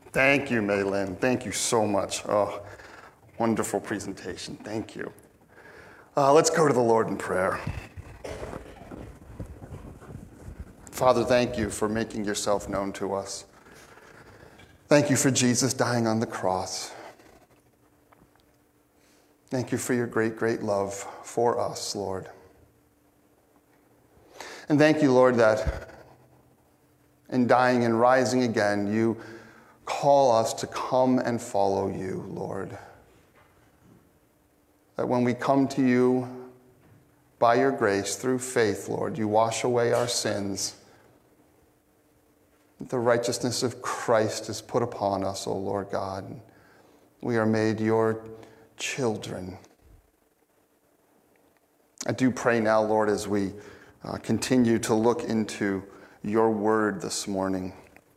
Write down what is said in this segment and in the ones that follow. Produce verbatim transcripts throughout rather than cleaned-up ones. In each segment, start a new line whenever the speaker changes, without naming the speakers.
Thank you, Maylin. Thank you so much. Oh, wonderful presentation. Thank you. Uh, let's go to the Lord in prayer. Father, thank you for making yourself known to us. Thank you for Jesus dying on the cross. Thank you for your great, great love for us, Lord. And thank you, Lord, that in dying and rising again, you call us to come and follow you, Lord. That when we come to you by your grace through faith, Lord, you wash away our sins. The righteousness of Christ is put upon us, O Lord God. We are made your children. I do pray now, Lord, as we uh, continue to look into your word this morning,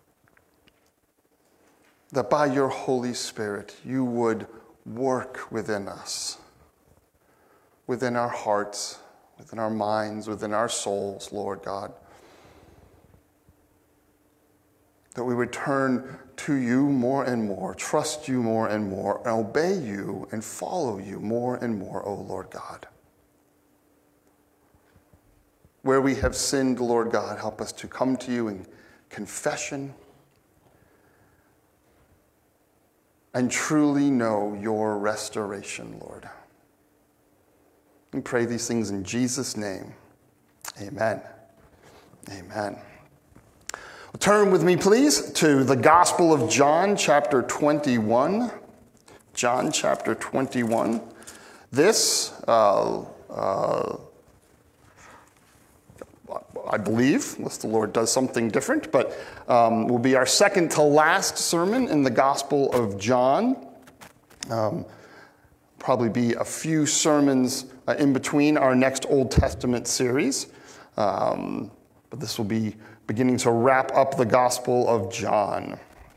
that by your Holy Spirit, you would work within us, within our hearts, within our minds, within our souls, Lord God. That we would turn to you more and more, trust you more and more, and obey you and follow you more and more, O Lord God. Where we have sinned, Lord God, help us to come to you in confession and truly know your restoration, Lord. We pray these things in Jesus' name. Amen. Amen. Turn with me, please, to the Gospel of John, chapter twenty-one. John, chapter twenty-one. This, uh, uh, I believe, unless the Lord does something different, but um, will be our second to last sermon in the Gospel of John. Um, probably be a few sermons uh, in between our next Old Testament series, um, but this will be beginning to wrap up the Gospel of John.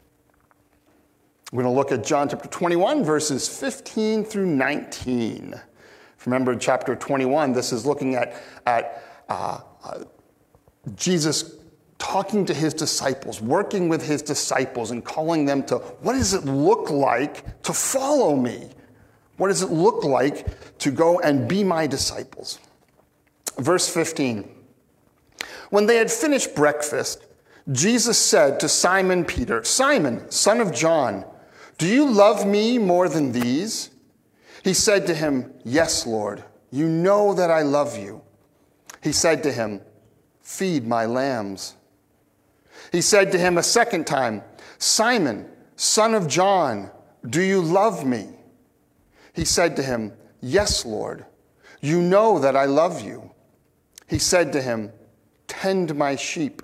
We're going to look at John chapter twenty-one, verses fifteen through nineteen. If you remember chapter twenty-one, this is looking at, at uh, uh, Jesus talking to his disciples, working with his disciples and calling them to, what does it look like to follow me? What does it look like to go and be my disciples? Verse fifteen. When they had finished breakfast, Jesus said to Simon Peter, "Simon, son of John, do you love me more than these?" He said to him, "Yes, Lord, you know that I love you." He said to him, "Feed my lambs." He said to him a second time, "Simon, son of John, do you love me?" He said to him, "Yes, Lord, you know that I love you." He said to him, "Tend my sheep."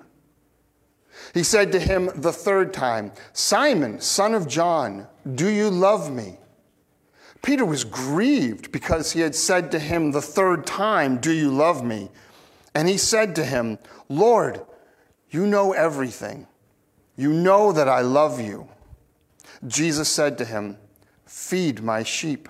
He said to him the third time, "Simon, son of John, do you love me?" Peter was grieved because he had said to him the third time, "Do you love me?" And he said to him, "Lord, you know everything. You know that I love you." Jesus said to him, "Feed my sheep.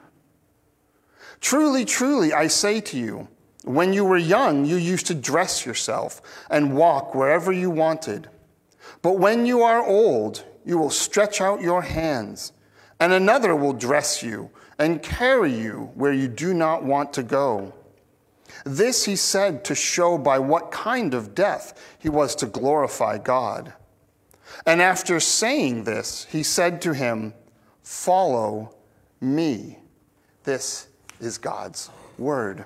Truly, truly, I say to you, when you were young, you used to dress yourself and walk wherever you wanted. But when you are old, you will stretch out your hands, and another will dress you and carry you where you do not want to go." This he said to show by what kind of death he was to glorify God. And after saying this, he said to him, "Follow me." This is God's word.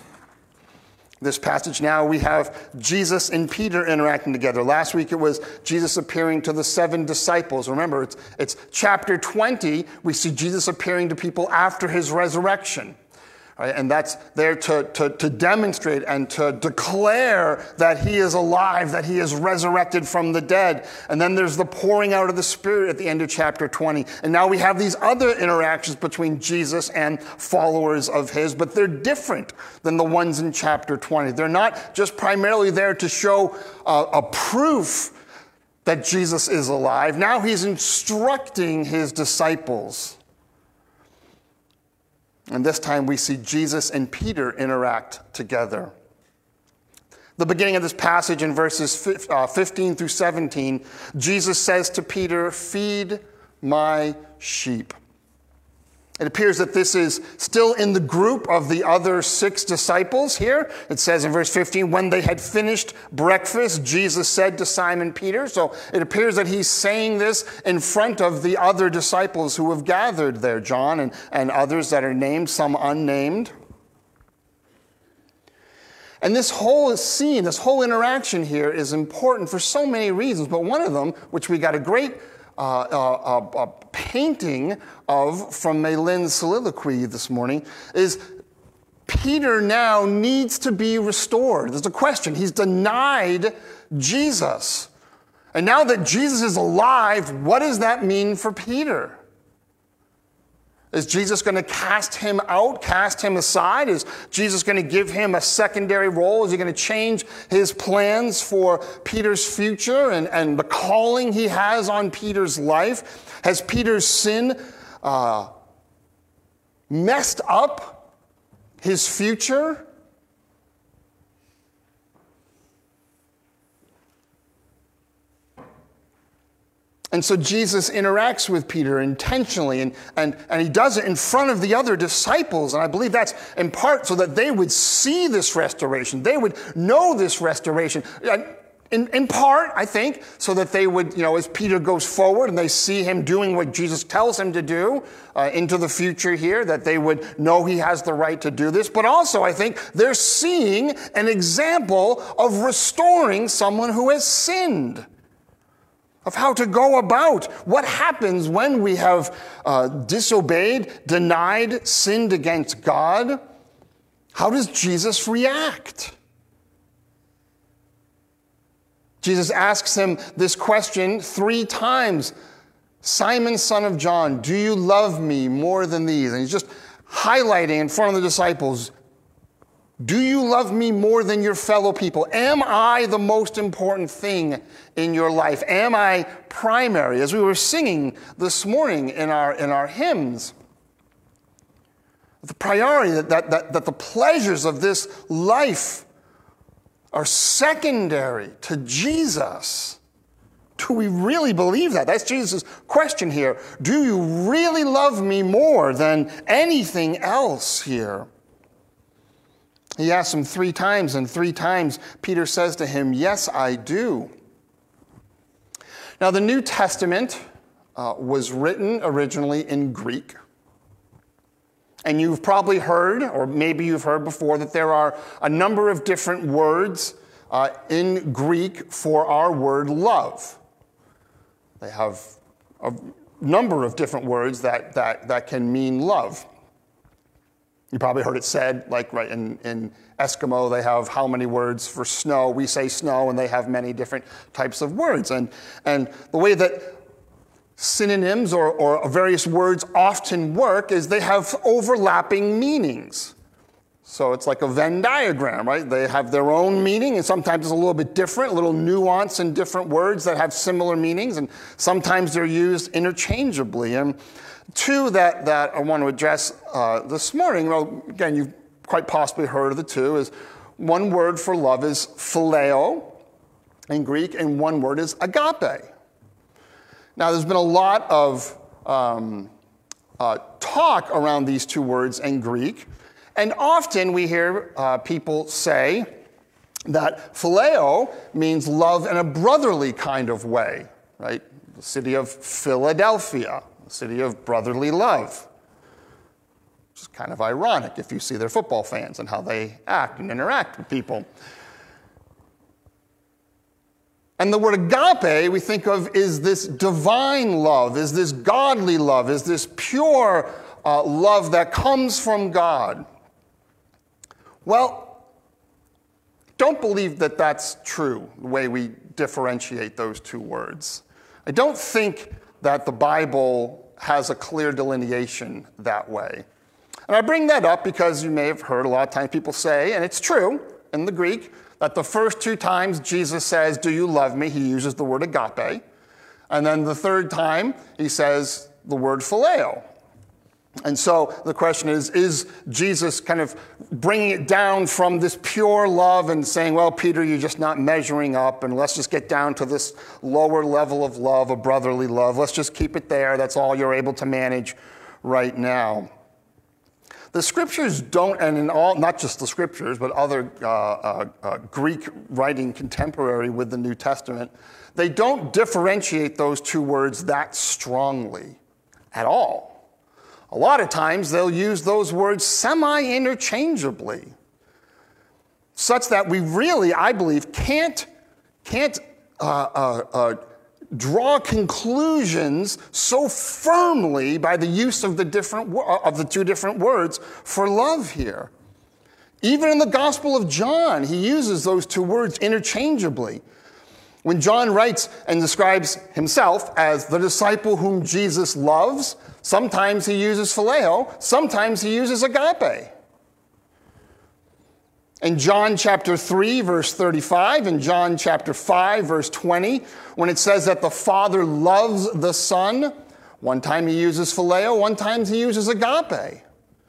This passage now, we have Jesus and Peter interacting together. Last week it was Jesus appearing to the seven disciples. Remember, it's, it's chapter twenty. We see Jesus appearing to people after his resurrection. Right? And that's there to, to, to demonstrate and to declare that he is alive, that he is resurrected from the dead. And then there's the pouring out of the Spirit at the end of chapter twenty. And now we have these other interactions between Jesus and followers of his, but they're different than the ones in chapter twenty. They're not just primarily there to show uh, a proof that Jesus is alive. Now he's instructing his disciples. And this time we see Jesus and Peter interact together. The beginning of this passage in verses fifteen through seventeen, Jesus says to Peter, "Feed my sheep. It appears that this is still in the group of the other six disciples here. It says in verse fifteen, when they had finished breakfast, Jesus said to Simon Peter. So it appears that he's saying this in front of the other disciples who have gathered there, John and, and others that are named, some unnamed. And this whole scene, this whole interaction here is important for so many reasons, but one of them, which we got a great uh, uh, uh, painting of from Maylin's soliloquy this morning, is Peter now needs to be restored. There's a question. He's denied Jesus. And now that Jesus is alive, what does that mean for Peter? Is Jesus going to cast him out, cast him aside? Is Jesus going to give him a secondary role? Is he going to change his plans for Peter's future and, and the calling he has on Peter's life? Has Peter's sin uh, messed up his future? And so Jesus interacts with Peter intentionally, and, and, and he does it in front of the other disciples. And I believe that's in part so that they would see this restoration. They would know this restoration. In, in part, I think, so that they would, you know, as Peter goes forward and they see him doing what Jesus tells him to do uh, into the future here, that they would know he has the right to do this. But also, I think, they're seeing an example of restoring someone who has sinned, of how to go about what happens when we have uh, disobeyed, denied, sinned against God. How does Jesus react? Jesus asks him this question three times. Simon, son of John, do you love me more than these? And he's just highlighting in front of the disciples, do you love me more than your fellow people? Am I the most important thing in your life? Am I primary? As we were singing this morning in our, in our hymns, the priority that, that, that, that the pleasures of this life are secondary to Jesus. Do we really believe that? That's Jesus' question here. Do you really love me more than anything else here? He asks him three times, and three times Peter says to him, yes, I do. Now, the New Testament uh, was written originally in Greek. And you've probably heard, or maybe you've heard before, that there are a number of different words uh, in Greek for our word love. They have a number of different words that, that, that can mean love. You probably heard it said, like right in, in Eskimo, they have how many words for snow? We say snow, and they have many different types of words. And, and the way that synonyms or, or various words often work is they have overlapping meanings. So it's like a Venn diagram, right? They have their own meaning, and sometimes it's a little bit different, a little nuance in different words that have similar meanings, and sometimes they're used interchangeably. And two that, that I want to address uh, this morning, well, again, you've quite possibly heard of the two, is one word for love is phileo in Greek, and one word is agape. Now, there's been a lot of um, uh, talk around these two words in Greek, and often we hear uh, people say that phileo means love in a brotherly kind of way, right? The city of Philadelphia, the city of brotherly love. Which is kind of ironic if you see their football fans and how they act and interact with people. And the word agape we think of is this divine love, is this godly love, is this pure uh, love that comes from God. Well, don't believe that that's true, the way we differentiate those two words. I don't think that the Bible has a clear delineation that way. And I bring that up because you may have heard a lot of times people say, and it's true in the Greek, that the first two times Jesus says, do you love me? He uses the word agape. And then the third time, he says the word phileo. And so the question is, is Jesus kind of bringing it down from this pure love and saying, well, Peter, you're just not measuring up, and let's just get down to this lower level of love, a brotherly love. Let's just keep it there. That's all you're able to manage right now. The scriptures don't, and in all, not just the scriptures, but other uh, uh, uh, Greek writing contemporary with the New Testament, they don't differentiate those two words that strongly at all. A lot of times they'll use those words semi-interchangeably, such that we really, I believe, can't, can't uh, uh, uh, draw conclusions so firmly by the use of the different of the two different words for love here. Even in the Gospel of John, he uses those two words interchangeably. When John writes and describes himself as the disciple whom Jesus loves, sometimes he uses phileo, sometimes he uses agape. In John chapter three, verse thirty-five, in John chapter five, verse twenty, when it says that the Father loves the Son, one time he uses phileo, one time he uses agape.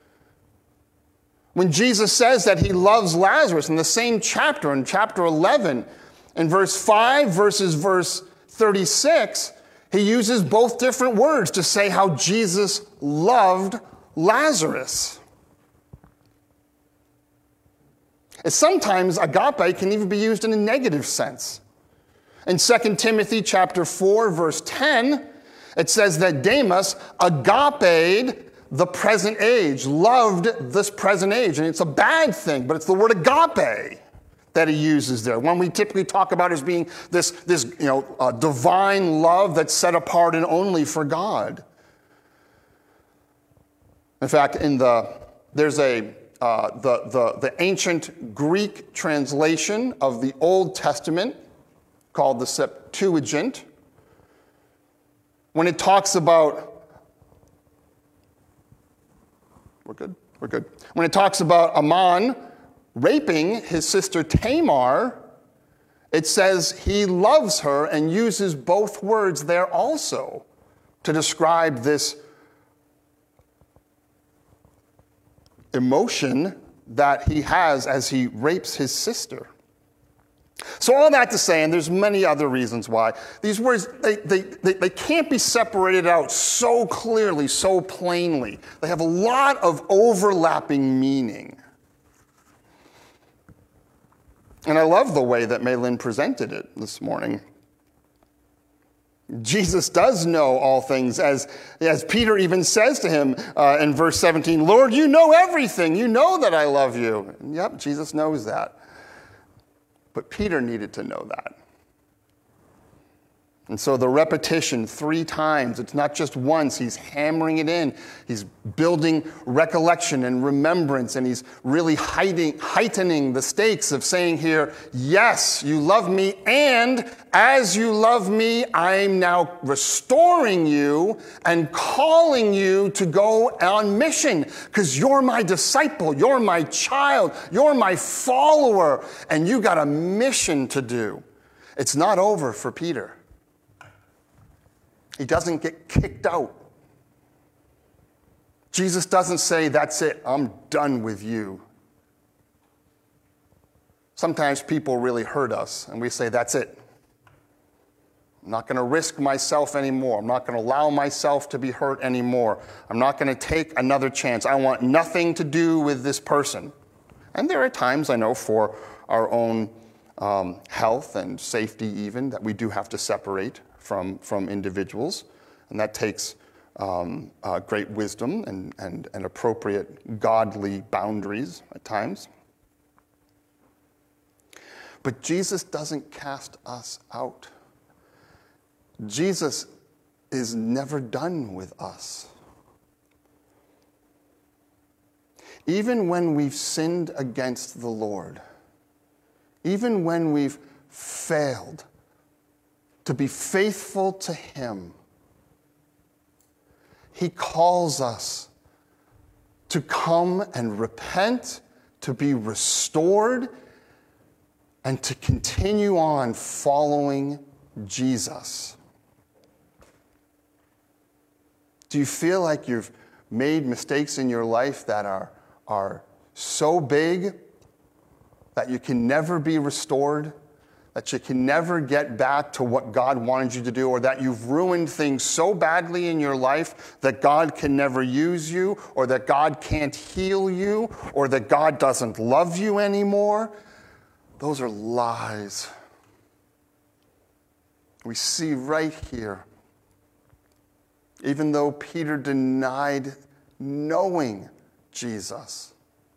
When Jesus says that he loves Lazarus in the same chapter, in chapter eleven, in verse five versus verse thirty-six, he uses both different words to say how Jesus loved Lazarus. And sometimes agape can even be used in a negative sense. In Second Timothy chapter four, verse ten, it says that Demas agape'd the present age, loved this present age. And it's a bad thing, but it's the word agape that he uses there. One we typically talk about as being this, this you know, uh, divine love that's set apart and only for God. In fact, in the there's a uh, the, the the ancient Greek translation of the Old Testament called the Septuagint. When it talks about we're good, we're good. When it talks about Ammon raping his sister Tamar, it says he loves her and uses both words there also to describe this emotion that he has as he rapes his sister. So all that to say, and there's many other reasons why, these words, they, they, they, they can't be separated out so clearly, so plainly. They have a lot of overlapping meaning. And I love the way that Maylin presented it this morning. Jesus does know all things, as, as Peter even says to him uh, in verse seventeen, Lord, you know everything. You know that I love you. And yep, Jesus knows that. But Peter needed to know that. And so the repetition three times, it's not just once, he's hammering it in. He's building recollection and remembrance, and he's really hiding, heightening the stakes of saying here, yes, you love me, and as you love me, I'm now restoring you and calling you to go on mission, because you're my disciple, you're my child, you're my follower, and you got a mission to do. It's not over for Peter. He doesn't get kicked out. Jesus doesn't say, that's it, I'm done with you. Sometimes people really hurt us, and we say, that's it. I'm not going to risk myself anymore. I'm not going to allow myself to be hurt anymore. I'm not going to take another chance. I want nothing to do with this person. And there are times, I know, for our own um, health and safety even, that we do have to separate From, from individuals, and that takes um, uh, great wisdom and, and, and appropriate godly boundaries at times. But Jesus doesn't cast us out. Jesus is never done with us. Even when we've sinned against the Lord, even when we've failed to be faithful to him, he calls us to come and repent, to be restored, and to continue on following Jesus. Do you feel like you've made mistakes in your life that are, are so big that you can never be restored, that you can never get back to what God wanted you to do, or that you've ruined things so badly in your life that God can never use you, or that God can't heal you, or that God doesn't love you anymore, those are lies. We see right here, even though Peter denied knowing Jesus,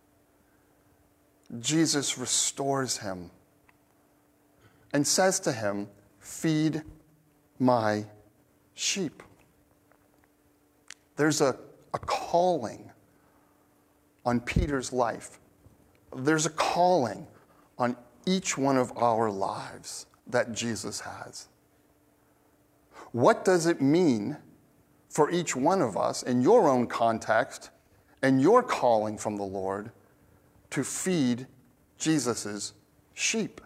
Jesus restores him and says to him, "Feed my sheep." There's a, a calling on Peter's life. There's a calling on each one of our lives that Jesus has. What does it mean for each one of us in your own context and your calling from the Lord to feed Jesus' sheep?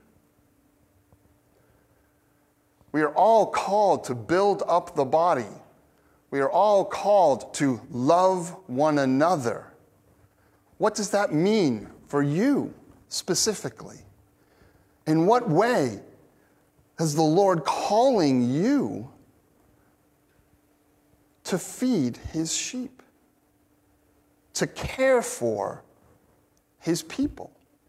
We are all called to build up the body. We are all called to love one another. What does that mean for you specifically? In what way is the Lord calling you to feed his sheep, to care for his people?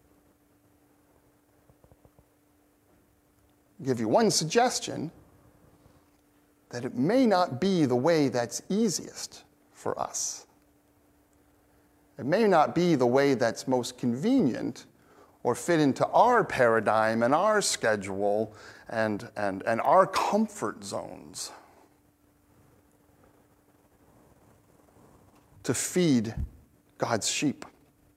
I'll give you one suggestion, that it may not be the way that's easiest for us. It may not be the way that's most convenient or fit into our paradigm and our schedule and, and, and our comfort zones. To feed God's sheep.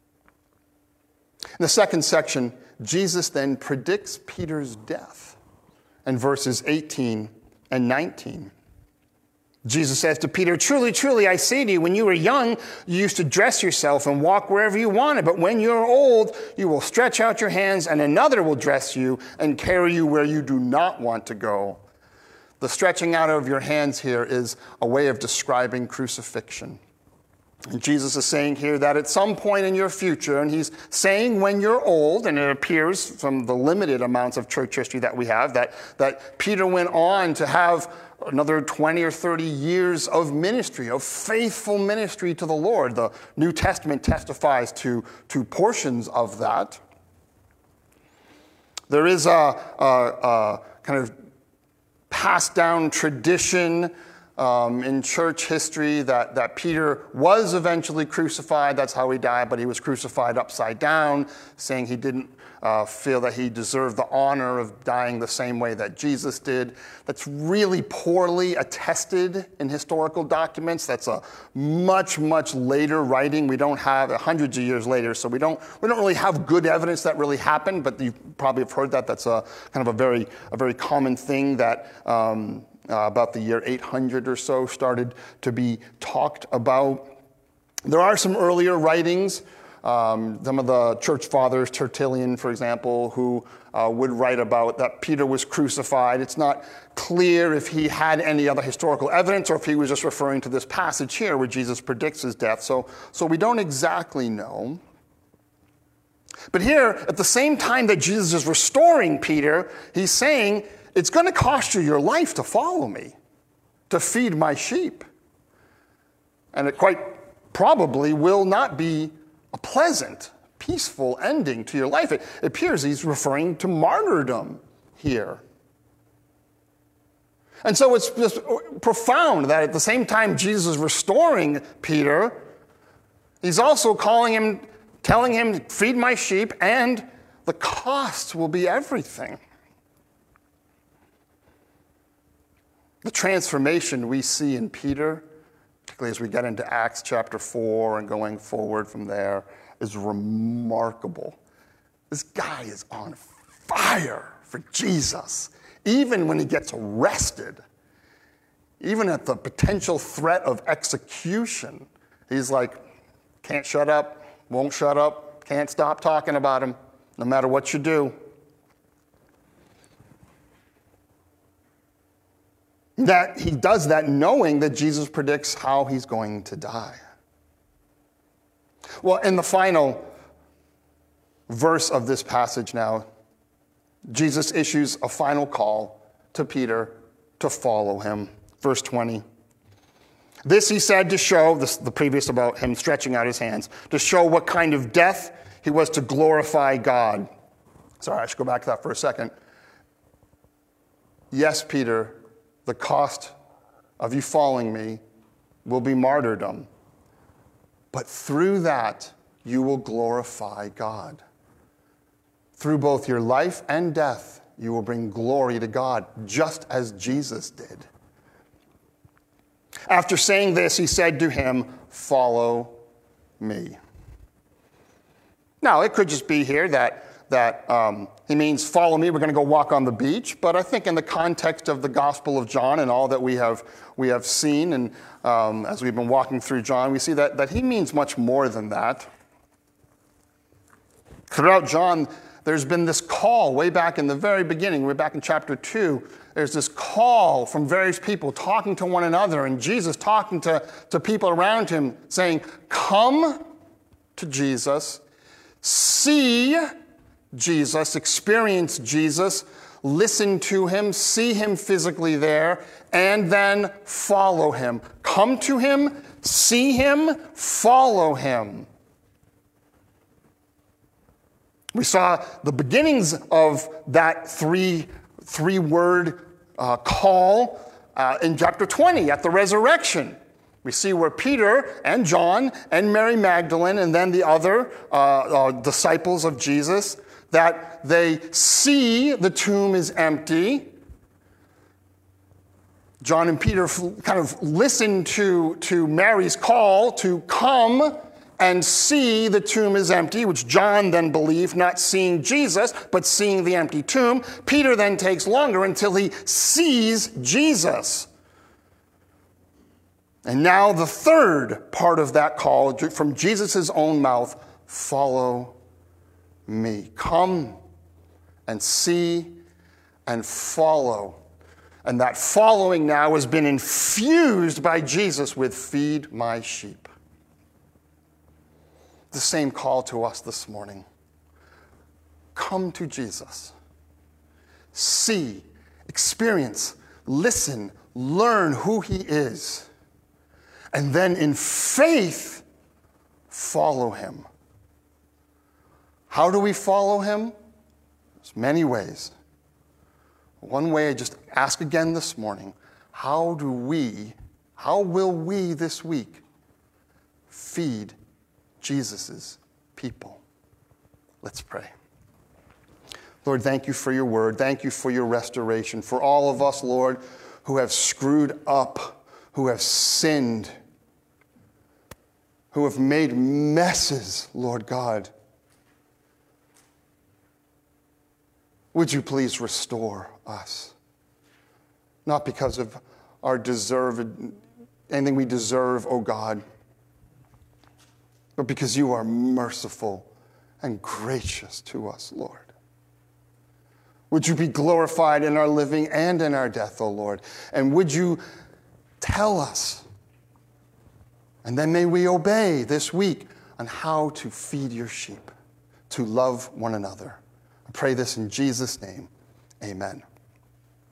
In the second section, Jesus then predicts Peter's death in verses eighteen and nineteen. Jesus says to Peter, "Truly, truly, I say to you, when you were young, you used to dress yourself and walk wherever you wanted. But when you're old, you will stretch out your hands and another will dress you and carry you where you do not want to go." The stretching out of your hands here is a way of describing crucifixion. And Jesus is saying here that at some point in your future, and he's saying when you're old, and it appears from the limited amounts of church history that we have, that, that Peter went on to have another twenty or thirty years of ministry, of faithful ministry to the Lord. The New Testament testifies to, to portions of that. There is a, a, a kind of passed down tradition Um, in church history that, that Peter was eventually crucified. That's how he died, but he was crucified upside down, saying he didn't uh, feel that he deserved the honor of dying the same way that Jesus did. That's really poorly attested in historical documents. That's a much, much later writing. We don't have uh, hundreds of years later, so we don't we don't really have good evidence that really happened, but you probably have heard that. That's a kind of a very, a very common thing that um, Uh, about the year eight hundred or so, started to be talked about. There are some earlier writings, um, some of the church fathers, Tertullian, for example, who uh, would write about that Peter was crucified. It's not clear if he had any other historical evidence or if he was just referring to this passage here where Jesus predicts his death. So, so we don't exactly know. But here, at the same time that Jesus is restoring Peter, he's saying, it's going to cost you your life to follow me, to feed my sheep. And it quite probably will not be a pleasant, peaceful ending to your life. It appears he's referring to martyrdom here. And so it's just profound that at the same time Jesus is restoring Peter, he's also calling him, telling him, feed my sheep, and the cost will be everything. The transformation we see in Peter, particularly as we get into Acts chapter four and going forward from there, is remarkable. This guy is on fire for Jesus, even when he gets arrested. Even at the potential threat of execution, he's like, can't shut up, won't shut up, can't stop talking about him, no matter what you do. That he does that knowing that Jesus predicts how he's going to die. Well, in the final verse of this passage now, Jesus issues a final call to Peter to follow him. Verse twenty. This he said to show, this, the previous about him stretching out his hands, to show what kind of death he was to glorify God. Sorry, I should go back to that for a second. Yes, Peter, the cost of you following me will be martyrdom. But through that, you will glorify God. Through both your life and death, you will bring glory to God, just as Jesus did. After saying this, he said to him, follow me. Now, it could just be here that, that um, he means, follow me, we're going to go walk on the beach. But I think in the context of the Gospel of John and all that we have, we have seen, and um, as we've been walking through John, we see that, that he means much more than that. Throughout John, there's been this call way back in the very beginning, way back in chapter two. There's this call from various people talking to one another, and Jesus talking to, to people around him, saying, come to Jesus, see Jesus, experience Jesus, listen to him, see him physically there, and then follow him. Come to him, see him, follow him. We saw the beginnings of that three, three-word uh, call uh, in chapter twenty at the resurrection. We see where Peter and John and Mary Magdalene and then the other uh, uh, disciples of Jesus, that they see the tomb is empty. John and Peter kind of listen to, to Mary's call to come and see the tomb is empty, which John then believed, not seeing Jesus, but seeing the empty tomb. Peter then takes longer until he sees Jesus. And now the third part of that call from Jesus' own mouth, follow me. Come and see and follow. And that following now has been infused by Jesus with feed my sheep. The same call to us this morning. Come to Jesus. See, experience, listen, learn who he is. And then in faith, follow him. How do we follow him? There's many ways. One way I just ask again this morning, how do we, how will we this week feed Jesus' people? Let's pray. Lord, thank you for your word. Thank you for your restoration. For all of us, Lord, who have screwed up, who have sinned, who have made messes, Lord God. Would you please restore us? Not because of our deserved, anything we deserve, oh God, but because you are merciful and gracious to us, Lord. Would you be glorified in our living and in our death, O Lord? And would you tell us, and then may we obey this week on how to feed your sheep, to love one another. I pray this in Jesus' name. Amen.